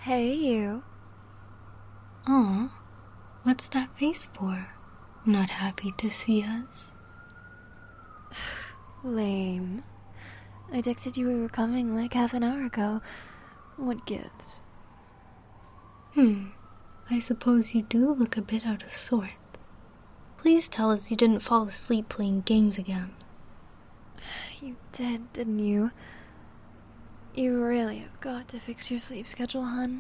Hey, you. Aw, what's that face for? Not happy to see us? Lame. I texted you we were coming like half an hour ago. What gives? I suppose you do look a bit out of sorts. Please tell us you didn't fall asleep playing games again. You did, didn't you? You really have got to fix your sleep schedule, hun.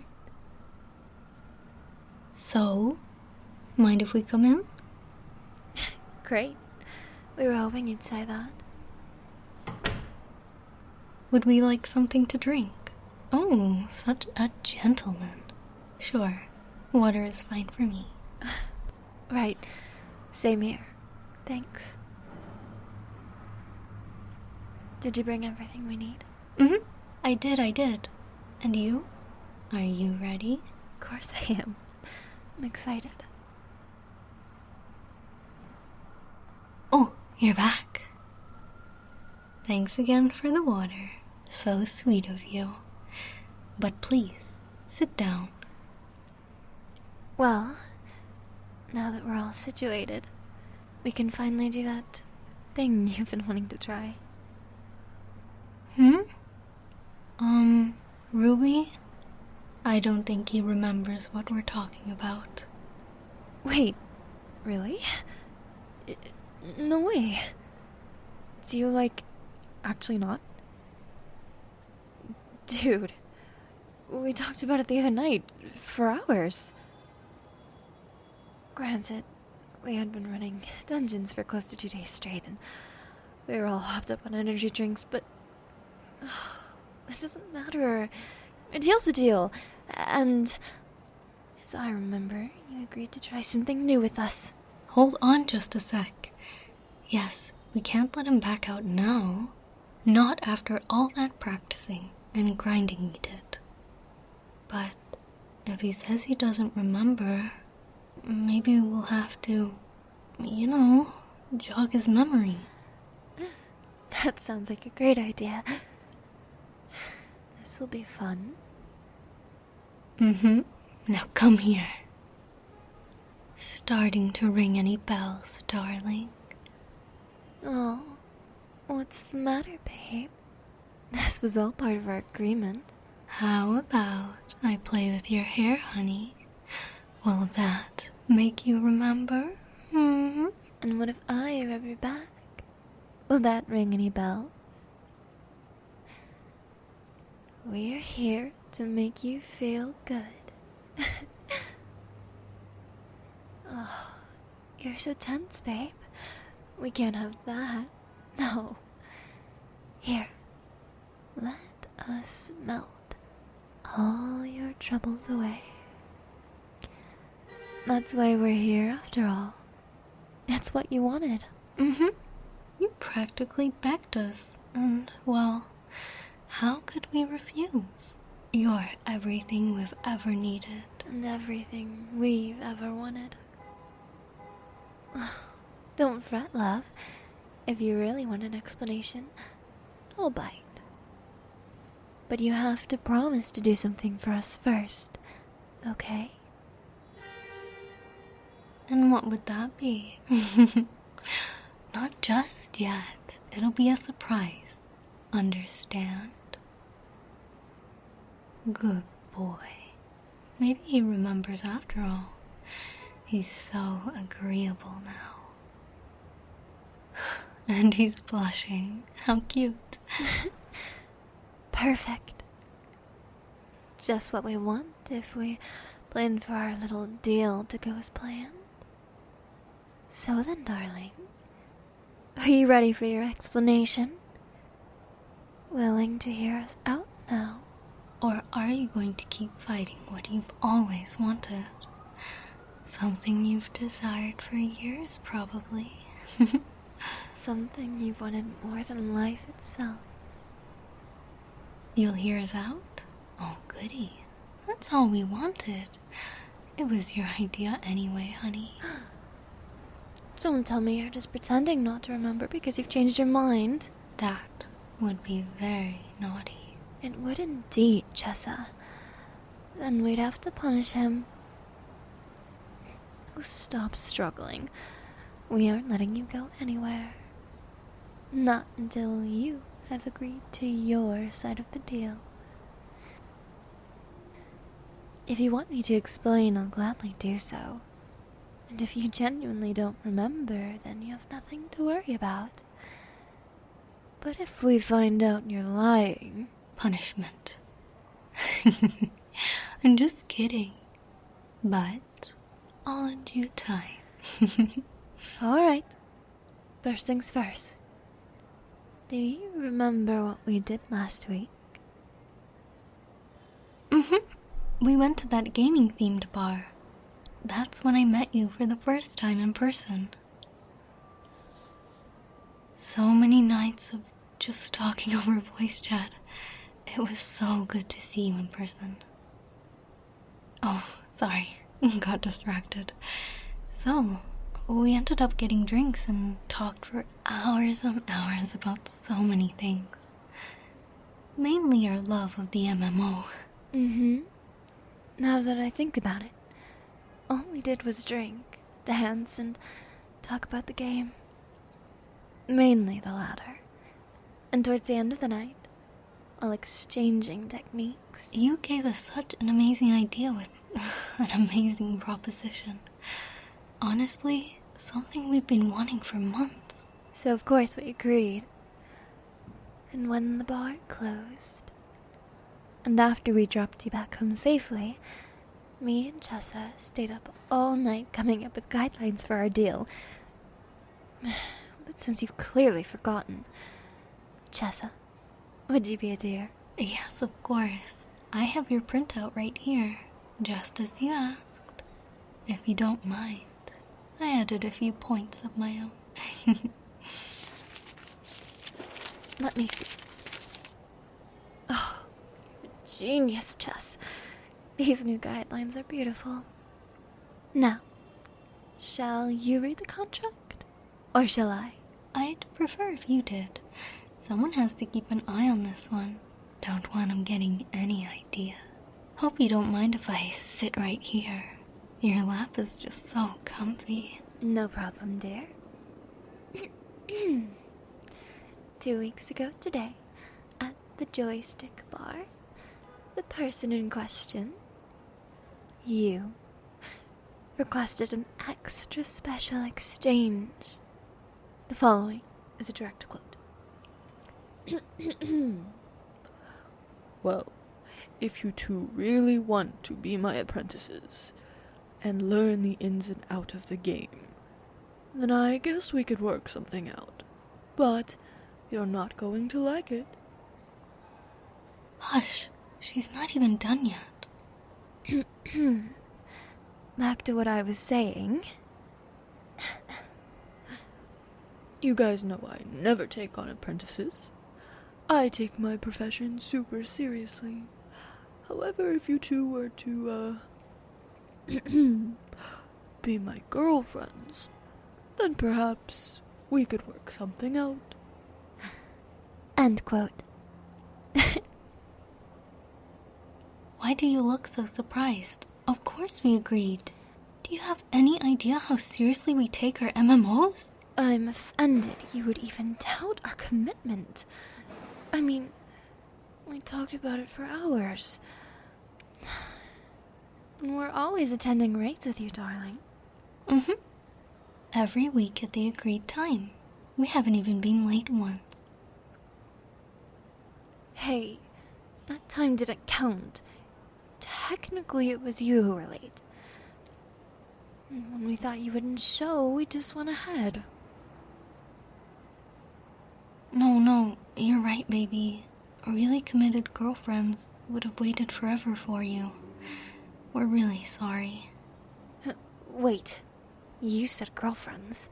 So, mind if we come in? Great. We were hoping you'd say that. Would we like something to drink? Oh, such a gentleman. Sure, water is fine for me. Right. Same here. Thanks. Did you bring everything we need? I did. And you? Are you ready? Of course I am. I'm excited. Oh, you're back. Thanks again for the water. So sweet of you. But please, sit down. Well, now that we're all situated, we can finally do that thing you've been wanting to try. Ruby? I don't think he remembers what we're talking about. Wait, really? No way. Do you, actually not? Dude, we talked about it the other night, for hours. Granted, we had been running dungeons for close to 2 days straight, and we were all hopped up on energy drinks, but it doesn't matter. A deal's a deal, and as I remember, you agreed to try something new with us. Hold on just a sec. Yes, we can't let him back out now. Not after all that practicing and grinding we did. But if he says he doesn't remember, maybe we'll have to, jog his memory. That sounds like a great idea. This'll be fun. Now come here. Starting to ring any bells, darling? Oh, what's the matter, babe? This was all part of our agreement. How about I play with your hair, honey? Will that make you remember? And what if I rub your back? Will that ring any bells? We're here to make you feel good. Oh, you're so tense, babe. We can't have that. No. Here, let us melt all your troubles away. That's why we're here, after all. It's what you wanted. You practically begged us, and, well, how could we refuse? You're everything we've ever needed. And everything we've ever wanted. Don't fret, love. If you really want an explanation, I'll bite. But you have to promise to do something for us first, okay? And what would that be? Not just yet. It'll be a surprise. Understand? Good boy. Maybe he remembers after all. He's so agreeable now. And he's blushing. How cute. Perfect. Just what we want if we plan for our little deal to go as planned. So then, darling, are you ready for your explanation? Willing to hear us out now? Or are you going to keep fighting what you've always wanted? Something you've desired for years, probably. Something you've wanted more than life itself. You'll hear us out? Oh, goody. That's all we wanted. It was your idea anyway, honey. Don't tell me you're just pretending not to remember because you've changed your mind. That would be very naughty. It would indeed, Jessa. then we'd have to punish him. Oh, stop struggling. We aren't letting you go anywhere. Not until you have agreed to your side of the deal. If you want me to explain, I'll gladly do so. And if you genuinely don't remember, then you have nothing to worry about. But if we find out you're lying... Punishment. I'm just kidding. But all in due time. Alright. First things first. Do you remember what we did last week? We went to that gaming-themed bar. That's when I met you for the first time in person. So many nights of just talking over voice chat. It was so good to see you in person. Oh, sorry. Got distracted. So, we ended up getting drinks and talked for hours and hours about so many things. Mainly our love of the MMO. Now that I think about it, all we did was drink, dance, and talk about the game. Mainly the latter. And towards the end of the night, all exchanging techniques. You gave us such an amazing idea with an amazing proposition. Honestly, something we've been wanting for months. So of course we agreed. And when the bar closed, and after we dropped you back home safely, me and Chessa stayed up all night coming up with guidelines for our deal. But since you've clearly forgotten, Chessa, would you be a dear? Yes, of course. I have your printout right here, just as you asked. If you don't mind, I added a few points of my own. Let me see. Oh, you're a genius, Chess. These new guidelines are beautiful. Now, shall you read the contract? Or shall I? I'd prefer if you did. Someone has to keep an eye on this one. Don't want him getting any idea. Hope you don't mind if I sit right here. Your lap is just so comfy. No problem, dear. 2 weeks ago today, at the Joystick Bar, the person in question, you, requested an extra special exchange. The following is a direct quote. Well, if you two really want to be my apprentices and learn the ins and out of the game, then I guess we could work something out. But you're not going to like it. Hush, she's not even done yet. Back to what I was saying. You guys know I never take on apprentices. I take my profession super seriously. However, if you two were to, be my girlfriends, then perhaps we could work something out. End quote. Why do you look so surprised? Of course we agreed. Do you have any idea how seriously we take our MMOs? I'm offended you would even doubt our commitment. I mean, we talked about it for hours. And we're always attending raids with you, darling. Every week at the agreed time. We haven't even been late once. Hey, that time didn't count. Technically, it was you who were late. And when we thought you wouldn't show, we just went ahead. No, you're right, baby. Really committed girlfriends would have waited forever for you. We're really sorry. Wait, you said girlfriends.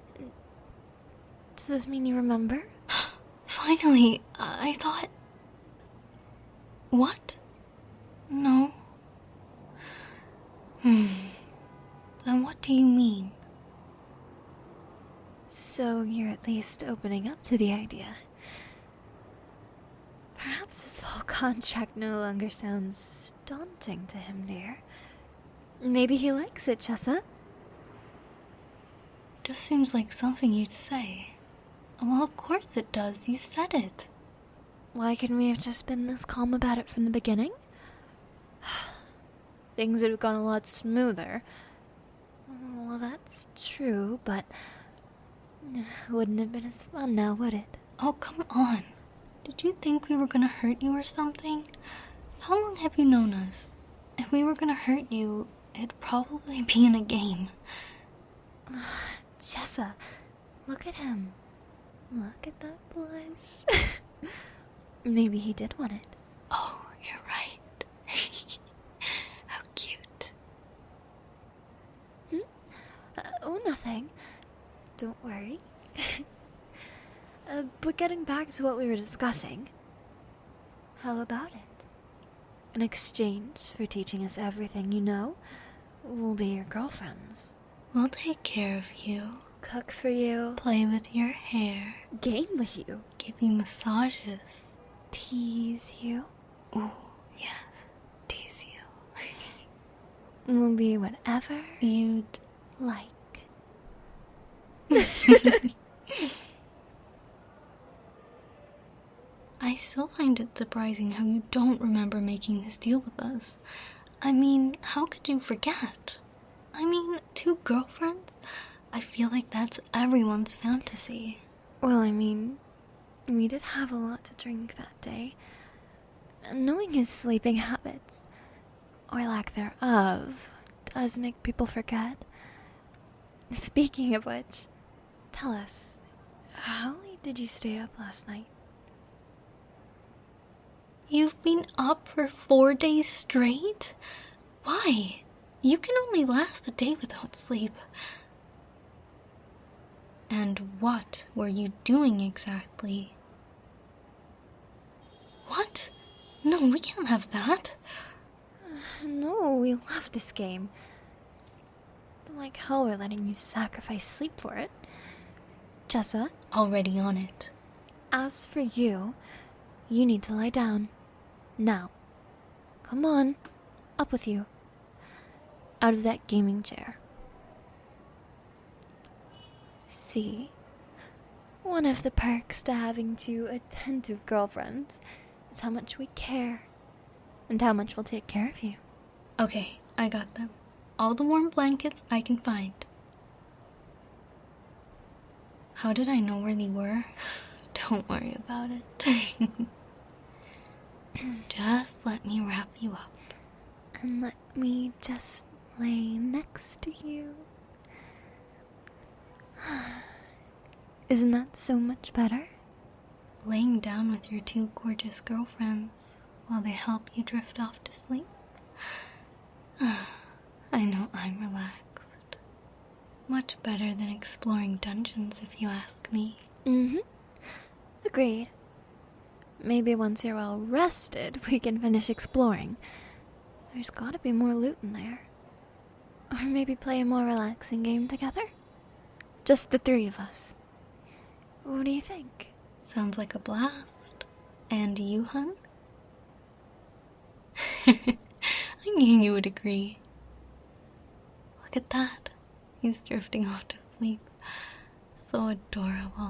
Does this mean you remember? Finally, I thought... What? No. Then what do you mean? So you're at least opening up to the idea. Perhaps this whole contract no longer sounds daunting to him, dear. Maybe he likes it, Chessa. Just seems like something you'd say. Well, of course it does. You said it. Why couldn't we have just been this calm about it from the beginning? Things would have gone a lot smoother. Well, that's true, but it wouldn't have been as fun now, would it? Oh, come on. Did you think we were gonna hurt you or something? How long have you known us? If we were gonna hurt you, it'd probably be in a game. Chessa, look at him. Look at that blush. Maybe he did want it. Oh, you're right. How cute. Oh, nothing. Don't worry. But getting back to what we were discussing, how about it? In exchange for teaching us everything you know, we'll be your girlfriends. We'll take care of you. Cook for you. Play with your hair. Game with you. Give you massages. Tease you. Ooh, yes. Tease you. We'll be whatever You'd like. I still find it surprising how you don't remember making this deal with us. I mean, how could you forget? I mean, 2 girlfriends? I feel like that's everyone's fantasy. Well, I mean, we did have a lot to drink that day. Knowing his sleeping habits, or lack thereof, does make people forget. Speaking of which, tell us, how late did you stay up last night? You've been up for 4 days straight? Why? You can only last a day without sleep. And what were you doing exactly? What? No, we can't have that. No, we love this game. Don't like how we're letting you sacrifice sleep for it. Chessa, Already on it. as for you, you need to lie down. Now. Come on. Up with you. Out of that gaming chair. See? One of the perks to having 2 attentive girlfriends is how much we care. And how much we'll take care of you. Okay, I got them. All the warm blankets I can find. How did I know where they were? Don't worry about it. Just let me wrap you up. And let me just lay next to you. Isn't that so much better? Laying down with your 2 gorgeous girlfriends while they help you drift off to sleep. I know I'm relaxed. Much better than exploring dungeons, if you ask me. Mm-hmm. Agreed. Maybe once you're well rested, we can finish exploring. There's gotta be more loot in there. Or maybe play a more relaxing game together? Just the 3 of us. What do you think? Sounds like a blast. And you, hun? I knew you would agree. Look at that. He's drifting off to sleep. So adorable.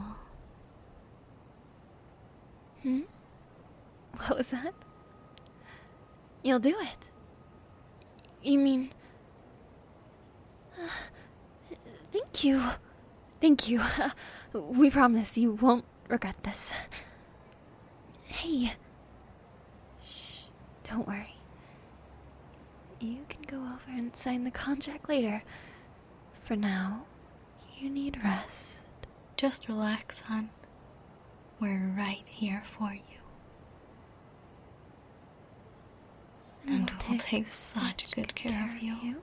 What was that? You'll do it. You mean... Thank you. Thank you. We promise you won't regret this. Hey. Shh. Don't worry. You can go over and sign the contract later. For now, you need rest. Just relax, hon. We're right here for you. And we'll take such good care of you.